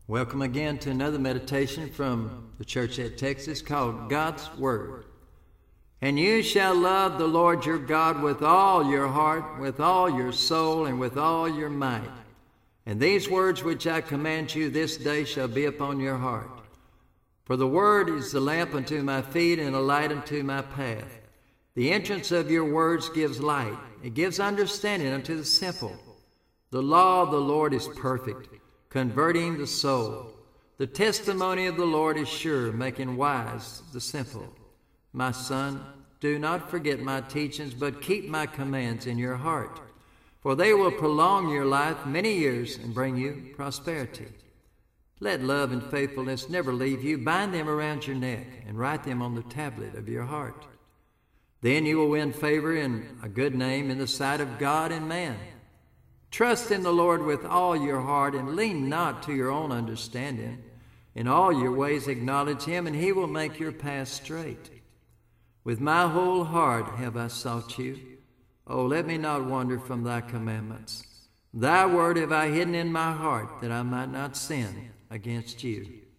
Welcome again to another meditation from the church at Texas called God's Word. And you shall love the Lord your God with all your heart, with all your soul, and with all your might. And these words which I command you this day shall be upon your heart. For the word is the lamp unto my feet and a light unto my path. The entrance of your words gives light. It gives understanding unto the simple. The law of the Lord is perfect, converting the soul. The testimony of the Lord is sure, making wise the simple. My son, do not forget my teachings, but keep my commands in your heart, for they will prolong your life many years and bring you prosperity. Let love and faithfulness never leave you. Bind them around your neck and write them on the tablet of your heart. Then you will win favor and a good name in the sight of God and man. Trust in the Lord with all your heart and lean not to your own understanding. In all your ways acknowledge him, and he will make your path straight. With my whole heart have I sought you. Oh, let me not wander from thy commandments. Thy word have I hidden in my heart, that I might not sin against you.